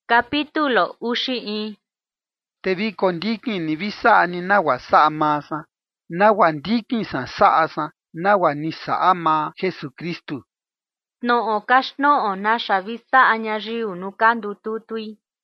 Capítulo uxi'in. Te vi kondikin ni vi sa'a ni nagua sa'a maa san, nagua ndikin san sa'a san nagua ni sa'a maa Jesucristu. Tno'o kaxtno'o naxa vi sa'a ñayiu nu kandututui.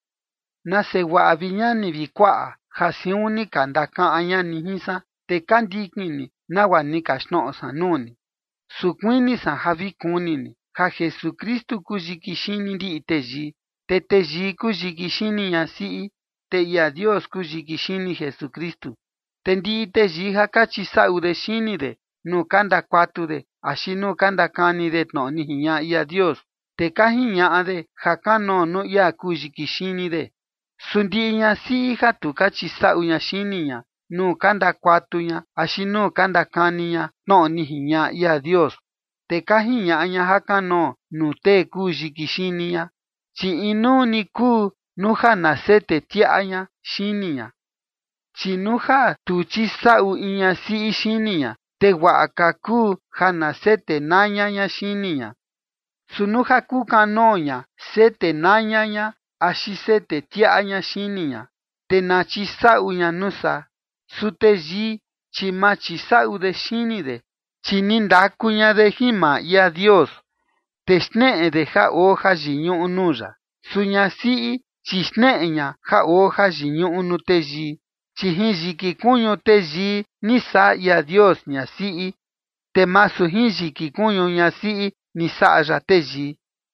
Nase wa'a vi ñani vi kua'a ja siun ni ka ndaka'an ñani jin san te kandikin ni nagua ni kaxtno'o san nuu ni. Su kuini san ja vi kuni ni ja Jesucristu kuu yiki xini ndi'i teyii, te teyii kuu yiki xini ñasi'i, te ia Dios kuu yiki xini Jesucristu. Te ndi'i teyii ja ka chisa'u de xini de nuu ka ndakuatu de axi nuu ka ndakani de tno'o ni jiña'a ia Dios, te ka jiña'a de ja kanoo nuu ia kuu yiki xini de. Su ndi'i ñasi'i ja tu ka chisa'u ña xini ña nuu ka ndakuatu ña axi nuu ka ndakani ña tno'o ni jiña'a ia Dios, te ka jiña'a ña ja kanoo nuu tee kuu yiki xini ña, chi inuu ni kuu nuu ja nasete tia'a ña xini ña. Chi nuu ja tu chisa'u in ñasi'i xini ña, te wa'a ka kuu ja nasete naña ña xini ña. Su nuu ja kuu kanoo ña sete naña ña axi sete tia'a ña xini ña, te na chisa'u ña nusa. Su teyii chi ma chisa'u de xini de, chi ni ndaku ña de jin maa ia Dios, te xne'e de ja oo jayiñu'u nuu ya. Su ñasi'i chi xne'e ña ja oo jayiñu'u nuu teyii, chi jin yiki kuñu teyii ni sa'a ia Dios ñasi'i, te masu jin yiki kuñu ñasi'i ni sa'a ya teyii.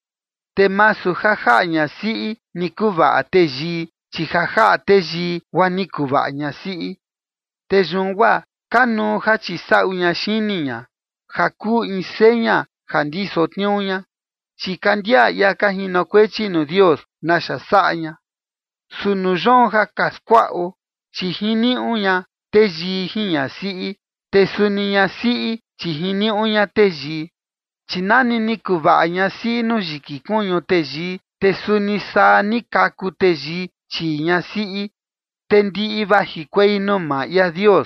Te masu ja ja'a ñasi'i ni kuva'a teyii, chi ja ja'a teyii gua ni kuva'a ñasi'i. Te yun gua kanuu ja chisa'u ña xini ña, ja kuu in seña ja ndiso tniuu ña, chi kandiaa ia ka jinokuechi nuu Dios naxa sa'a ña. Su nuu yoon ja ka skua'o, chi jini'u ña teyii jin ñasi'i, te suni ñasi'i chi jini'u ña teyii. Chi nani ni kuva'a ñasi'i nuu yiki kuñu teyii, te suni saa ni kaku teyii chii ñasi'i, te ndi'i vajikuei nuu maa ia Dios.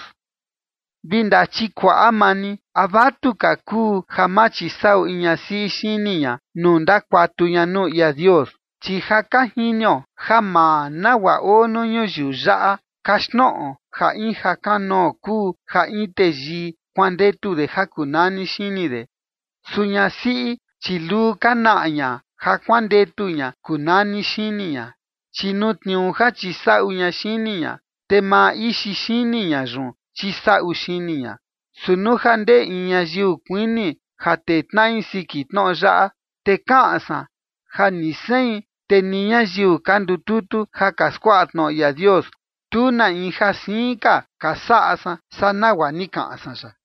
Vi ndachikua'a maa ni, ¿a vatuka kuu ja ma chisa'u in ñasi'i xini ña nuu ndakuatu ña nuu ia Dios? Chi ja ka jinio ja maa nagua oo nuu ñuyiu ya'a kaxtno'o ja in ja kanoo kuu ja in teyii kuandetu de ja kunani xini de. Su ñasi'i chi luu ka na'a ña ja kuandetu ña kunani xini ña, chi nuu tniuu ja chisa'u ña xini ña, te maa ixi xini ña yun chisa'u xini ña. Su nuu ja ndee in ñayiu kuini ja tee tna'i siki tno'o ya'a, te ka'an san ja ni sein te ni ñayiu ka ndututu ja ka skua'a tno'o ia Dios, tu na in ja siin ka sa'a san sa nagua ni ka'an san ya.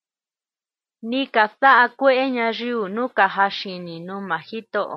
Ni ka sa'a kue'e ñayiu nu ka jaxini nuu maa Jito'o.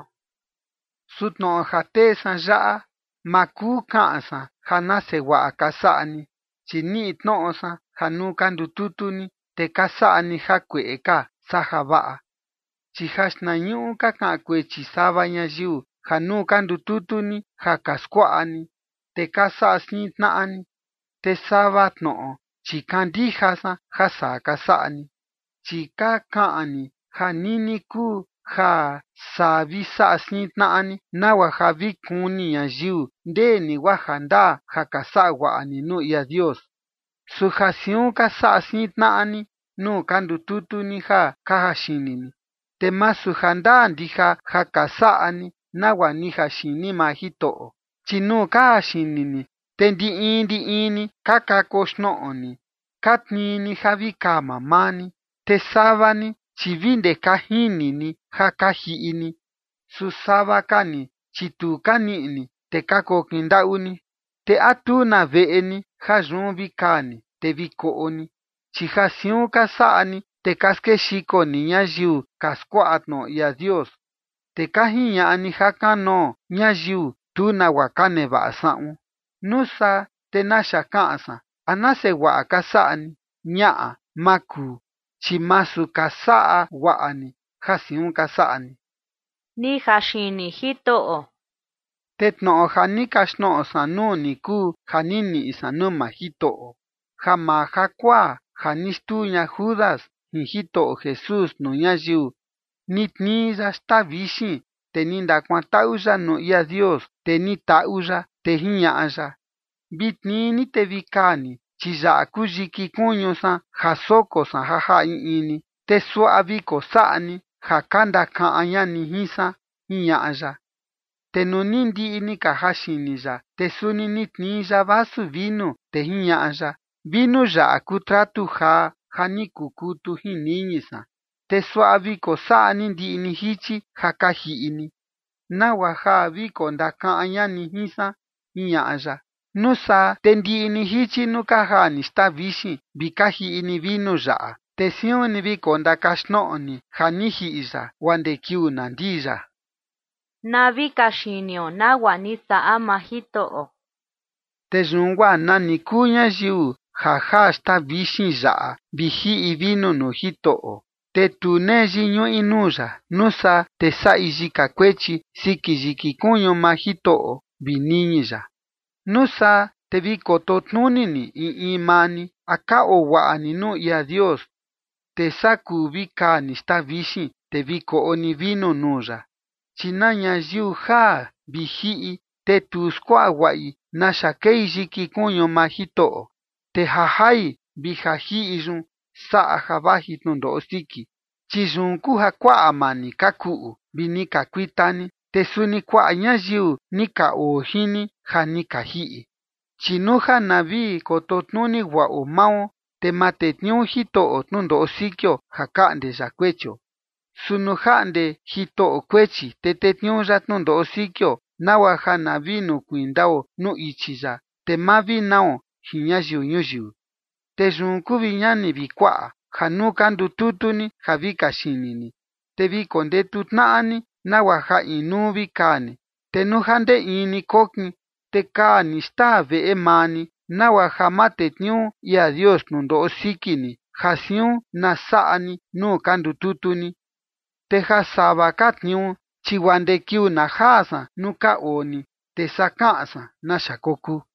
Su tno'o ja tee san ya'a, ma kuu ka'an san ja nase wa'a ka sa'a ni, chi ni'i tno'o san ja nuu ka ndututu ni te ka sa'a ni jakue'e ka sa java'a. Chi jaxtnañu'u ka ka'an kuechi sava ñayiu ja nuu ka ndututu ni ja ka skua'a ni, te ka sa'a siin tna'a ni. Te sava tno'o chi kandija san ja saa ka sa'a ni, chi ka ka'an ni ja nini kuu ja saa vi sa'a siin tna'a ni nagua ja vi kuni ñayiu ndee ni gua jandaa ja ka sa'a wa'a ni nuu ia Dios. Su ja siun ka sa'a siin tna'a ni nuu ka ndututu ni ja ka jaxini ni, te masu jandaa ndija ja ka sa'a ni nagua ni jaxini maa Jito'o, chi nuu ka jaxini ni, te ndi in ni ka kakoxtno'o ni, ka tnii ni ja vi kaa maa ni, te sava ni chi vi nde ka jini ni ja ka ji'i ni. Su sava ka ni chi tu ka ni'i ni te ka kokin nda'u ni, te a tu na ve'e ni ja yun vi kaa ni te vi ko'o ni, chi ja siun ka sa'a ni te ka skexiko ni ñayiu ka skua'a tno'o ia Dios, te ka jiña'a ni ja kanoo ñayiu tu nagua ka neva'a sa'un. Nusa te naxa ka'an san, ¿a nase wa'a ka sa'a ni? Ña'a, ma kuu, chi masu ka sa'a wa'a ni ja siun ka sa'a ni. Ni jaxini Jito'o. Te tno'o ja ni kaxtno'o san nuu ni kuu ja ni ni'i san nuu maa Jito'o, ja maa jakuaa ja ni stuu ña Judas jin Jito'o Jesús nuu ñayiu, ni tnii ya xtaa vixin te ni ndakuanta'u ya nuu Ia Dios, te ni ta'u ya, te jiña'a ya: Vitniini te vikani, chi ya'a kuu yiki kuñu san ja soko san ja ja'a iini, te sua'a viko sa'a ni ja ka ndaka'an ñani jin san, jiña'a ya. Te nuu ni ndi'i ni ka jaxini ya, te suni ni tnii ya vasu vinu, te jiña'a ya: Vinu ya'a kuu tratu jaa ja ni kukutu jin niñi san, te sua'a viko sa'a ni ndi'i ni jichi ja ka ji'i ni. ¿Nagua ja viko ndaka'an ñani jin san? Jiña'a ya. Nusaa te ndi'i ni jichi nuu ka jaa ni xtaa vixin vi ka ji'i ni vinu ya'a, te siun ni viko ndakaxtno'o ni ja ni ji'i ya guaa nde kiuu nandii ya. Navi kaxinio nagua ni sa'a maa Jito'o. Te yun guaa nani kuu ñayiu ja jaa xtaa vixin ya'a vi ji'i vinu nuu Jito'o, te tu nee yiñu'i nuu ya, nusaa te sa'i yika kuechi siki yiki kuñu maa Jito'o vi niñi ya. Nusaa te vi koto tnuni ni in maa ni a ka oo wa'a ni nuu Ia Dios, te saa kuu vi kaa ni xtaa vixin te vi ko'o ni vinu nuu ya. Chi na ñayiu jaa vi ji'i, te tu skua'a gua'i naxa kei yiki kuñu maa Jito'o, te ja jai vi ja ji'i yun sa'a ja vaji tnundo'o siki. Chi yun kuu ja kua'a maa ni ka ku'u vi ni ka kuita ni, te suni kua'a ñayiu ni ka oo jini ja ni ka ji'i. Chi nuu ja na vi koto tnuni gua'o mao, te ma tetniuu Jito'o tnundo'o sikio ja ka'nde ya kuechio. Su nu ja'nde Jito'o kuechi, te tetniuu ya tnundo'o sikio nagua ja na vi nukuindao nuu ichi ya, te ma vi nao jin ñayiu ñuyiu. Te yun kuu vi ñani vi kua'a, ja nuu ka ndututu ni ja vi kaxini ni, te vi kondetu tna'a ni nagua ja inuu vi kaa ni. Te nuu ja nde ini kokin, te kaa ni staa ve'e maa ni, nagua ja ma tetniuu Ia Dios tnundo'o siki ni ja siun na sa'a ni nuu ka ndututu ni. Te ja sava ka tniuu, chi guaa nde kiuu na jaa san nuu ka oo ni, te saa ka'an san naxa kokuu.